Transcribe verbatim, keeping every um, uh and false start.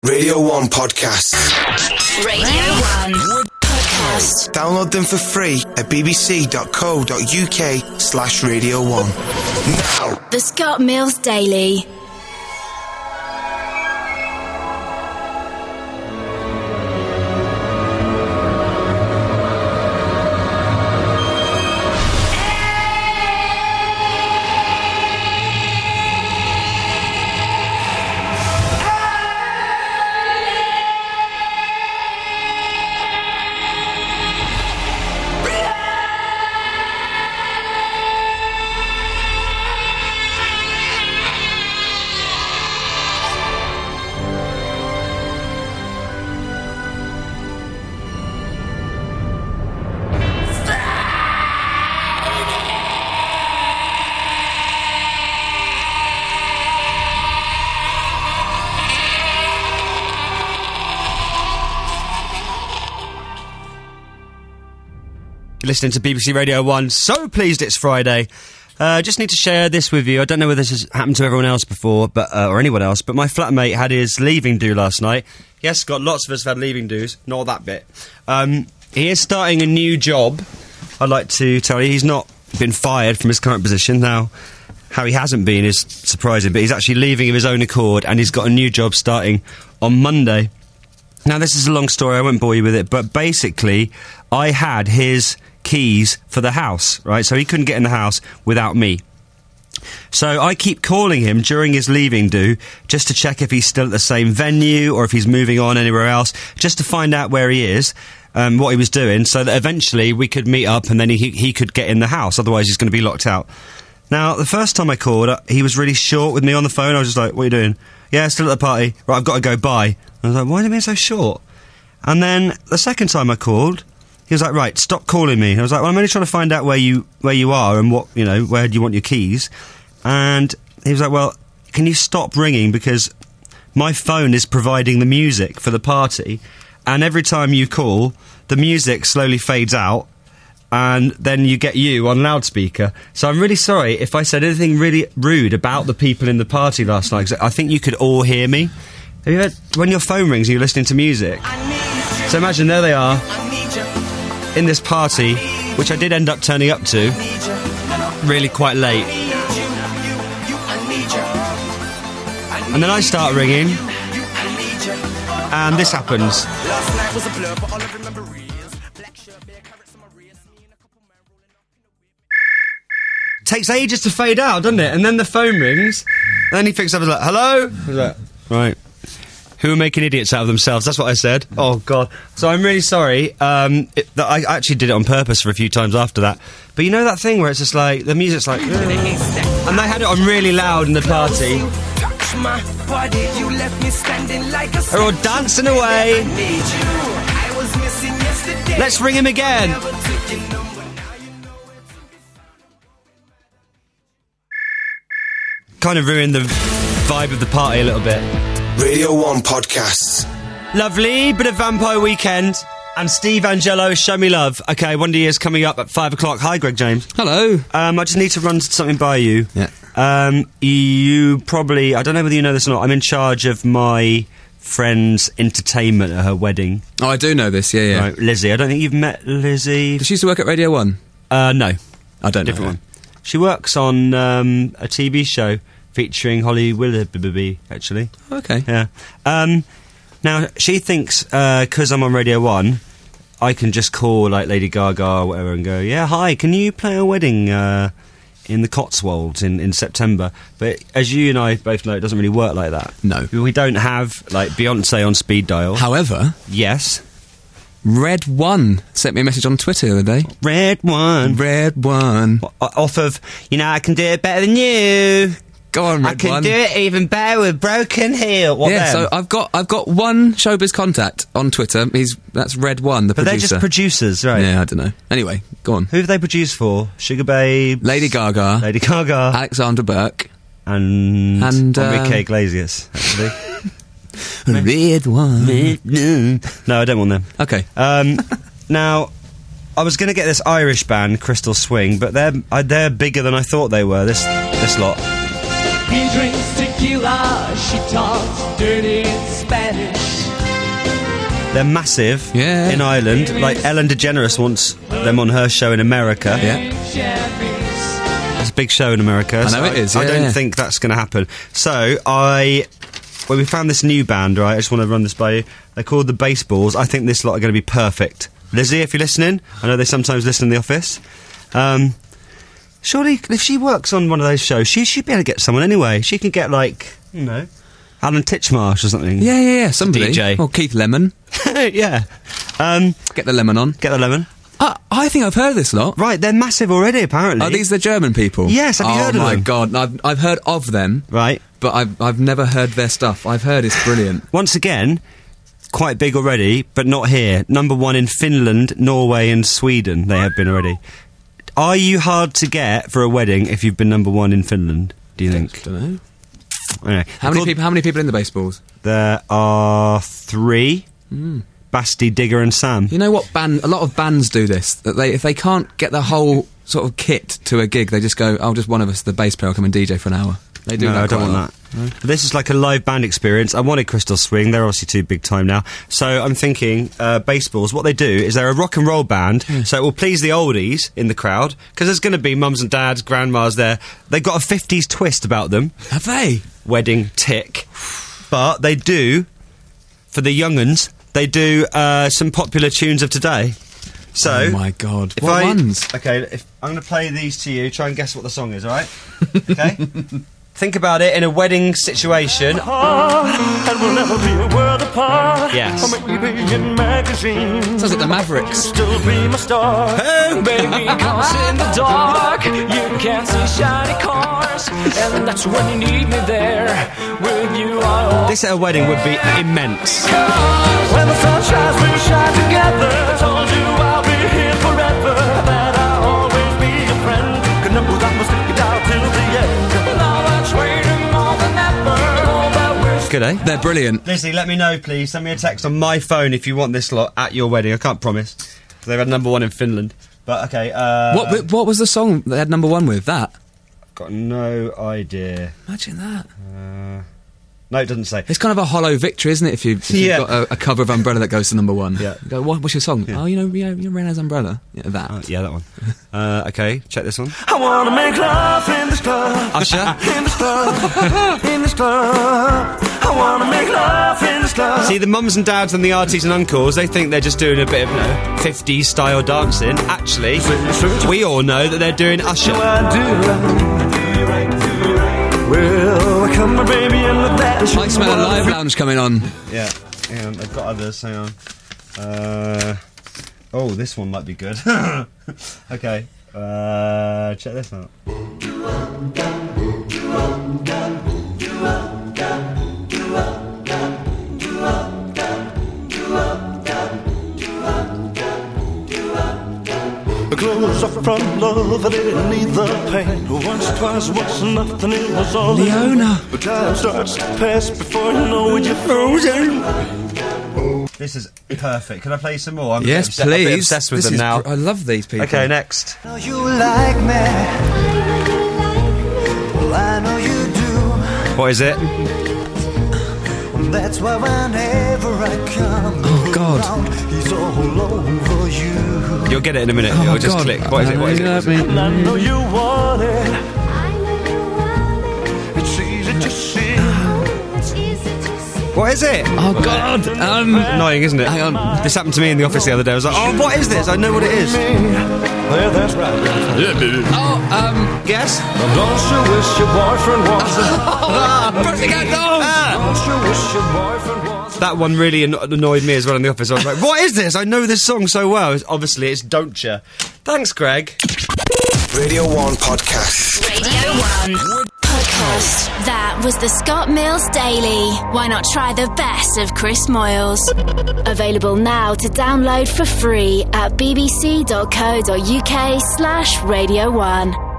Radio one Podcast. Radio one Podcast. Download them for free at bbc.co.uk slash Radio one. Now. The Scott Mills Daily. Listening to B B C Radio one. So pleased it's Friday. Uh, just need to share this with you. I don't know whether this has happened to everyone else before, but uh, or anyone else, but my flatmate had his leaving do last night. Yes, Scott, lots of us have had leaving do's. Not that bit. Um, he is starting a new job. I'd like to tell you he's not been fired from his current position. Now, how he hasn't been is surprising, but he's actually leaving of his own accord, and he's got a new job starting on Monday. Now, this is a long story. I won't bore you with it, but basically, I had his keys for the house, right? So he couldn't get in the house without me. So I keep calling him during his leaving do just to check if he's still at the same venue or if he's moving on anywhere else, just to find out where he is, um, what he was doing, so that eventually we could meet up and then he, he could get in the house. Otherwise he's going to be locked out. Now, the first time I called, uh, he was really short with me on the phone. I was just like, what are you doing? Yeah, still at the party. Right, I've got to go, bye. I was like, why are you being so short? And then the second time I called, he was like, right, stop calling me. I was like, well, I'm only trying to find out where you where you are and what, you know, where do you want your keys? And he was like, well, can you stop ringing, because my phone is providing the music for the party, and every time you call, the music slowly fades out, and then you get you on loudspeaker. So I'm really sorry if I said anything really rude about the people in the party last night, 'cause I think you could all hear me. Have you heard when your phone rings and you're listening to music? So imagine, there they are in this party, which I did end up turning up to, really quite late. And then I start ringing, and this happens. Takes ages to fade out, doesn't it? And then the phone rings, and then he picks up and is like, hello? He's like, right. Who are making idiots out of themselves? That's what I said. Oh, God. So I'm really sorry. Um, it, that I actually did it on purpose for a few times after that. But you know that thing where it's just like, the music's like... Ugh. And they had it on really loud in the party. They're all dancing away. Let's ring him again. Kind of ruined the vibe of the party a little bit. Radio one Podcasts. Lovely bit of Vampire Weekend. And Steve Angello, Show Me Love. Okay, Wonder Year's coming up at five o'clock. Hi, Greg James. Hello. Um, I just need to run something by you. Yeah. Um, you probably... I don't know whether you know this or not. I'm in charge of my friend's entertainment at her wedding. Oh, I do know this, yeah, yeah. Right, Lizzie. I don't think you've met Lizzie. Does she used to work at Radio one? Uh, no. I don't know. Different one. She works on um, a T V show featuring Holly Willoughby, actually. Okay. Yeah. Um, now, she thinks, because uh, I'm on Radio one, I can just call, like, Lady Gaga or whatever and go, yeah, hi, can you play a wedding uh, in the Cotswolds in, in September? But as you and I both know, it doesn't really work like that. No. We don't have, like, Beyonce on speed dial. However... Yes. Red One sent me a message on Twitter the other day. Red One. Red One. O- off of, you know, I can do it better than you. Go on, Red I can One. do it even better with Broken Heel. What yeah, then? so I've got I've got one showbiz contact on Twitter. He's that's Red One, the but producer. they're just producers, right? Yeah, I don't know. Anyway, go on. Who have they produced for? Sugar Babes, Lady Gaga, Lady Gaga, Alexandra Burke, and, and Enrique um, Iglesias. Actually, Red One. No, I don't want them. Okay. Um, now, I was going to get this Irish band, Crystal Swing, but they're uh, they're bigger than I thought they were. This this lot. He drinks tequila, she talks dirty and Spanish. They're massive Yeah. in Ireland. Like Ellen DeGeneres wants them on her show in America. Yeah. It's a big show in America. I know so it is, I yeah, don't yeah. think that's going to happen. So I, well, we found this new band, right? I just want to run this by you. They're called the Baseballs. I think this lot are going to be perfect. Lizzie, if you're listening, I know they sometimes listen in the office. Um, surely, if she works on one of those shows, she should be able to get someone anyway. She can get like, you know, Alan Titchmarsh or something. Yeah, yeah, yeah. Somebody. D J. Or Keith Lemon. yeah. Um, Get the lemon on. get the lemon. Uh, I think I've heard of this lot. Right, they're massive already, apparently. Are these the German people? Yes, have you oh heard of my them? god, I've, I've heard of them, Right. but I've, I've never heard their stuff. I've heard it's brilliant. Once again, quite big already, but not here. Number one in Finland, Norway and Sweden, they have been already. Are you hard to get for a wedding if you've been number one in Finland, do you think? Don't know. Anyway, How many called- people? How many people in the Baseballs? There are three. Basti, Digger and Sam. You know what? Band. A lot of bands do this. That they, if they can't get the whole sort of kit to a gig, they just go, "Oh, just one of us, the bass player, will come and D J for an hour." They do no, that. I don't quite a want lot. that. But this is like a live band experience. I wanted Crystal Swing. They're obviously too big time now. So I'm thinking, uh, Baseballs, what they do is they're a rock and roll band, so it will please the oldies in the crowd, because there's going to be mums and dads, grandmas there. They've got a fifties twist about them. Have they? Wedding tick. But they do, for the young'uns, they do uh, some popular tunes of today. So, Oh my god! if What I, ones? Okay, if I'm going to play these to you. Try and guess what the song is, all right? Okay. Think about it in a wedding situation. And we'll never be a world apart. Yes. Or maybe in magazines. Sounds like the Mavericks. Still be my star. Oh, Baby, cause in the dark you can't see shiny cars, and that's when you need me there. With you I always This at a wedding would be immense. When the sun shines, we shine together. Told you I'll be here forever. That I'll always be your friend. Good number, I must stick it out till the end. Now that's waiting more than ever. All that we're Good, eh? They're brilliant. Lizzie, let me know, please. Send me a text on my phone if you want this lot at your wedding. I can't promise. 'Cause they've had number one in Finland. But, okay, uh... What what was the song they had number one with? That. Got no idea. Imagine that. No, it doesn't say. It's kind of a hollow victory, isn't it? If, you, if Yeah. you've got a, a cover of Umbrella that goes to number one. Yeah. You go, what, what's your song? Oh, you know, you know, you know Rena's Umbrella. Yeah, that. Uh, yeah, that one. uh, okay, check this one. I wanna make love in this club. Usher. In this club. In this club. I wanna make love in this club. See, the mums and dads and the aunties and uncles, they think they're just doing a bit of, you know, fifties style dancing. Actually, we all know that they're doing Usher. I do. Well, come on, baby, and let that. I smell a live lounge coming on. Yeah, hang on, I've got others, hang on. Uh, oh, this one might be good. Okay, uh, check this out. The clothes are from love, I didn't need the pain. Once, twice, once, nothing, it was all in Leona. vain. But time starts to pass before you know it, you're frozen. This is perfect. Can I play some more? I'm Yes, a bit obse- I'm a bit please. obsessed with This them is now. br- I love these people. Okay, next. Know you like me. Well, I know you do. What is it? That's why whenever I come, Oh, God. around, he's all over you. You'll get it in a minute. Oh, It'll just God. click. What is it? What is it? What is it? And I know you want it. It's easy to see. What is it? Oh, God. Um, Annoying, isn't it? Hang on. This happened to me in the office the other day. I was like, oh, what is this? I know what it is. Well, that's right. oh, um, Guess? Don't you wish your boyfriend was a... Pussycat Dolls. Don't you wish your boyfriend was a... That one really anno- annoyed me as well in the office. I was like, what is this? I know this song so well. It's, obviously, it's Don't Ya. Thanks, Greg. Radio one Podcast. Radio one Podcast. That was the Scott Mills Daily. Why not try the best of Chris Moyles? Available now to download for free at bbc.co.uk slash Radio one.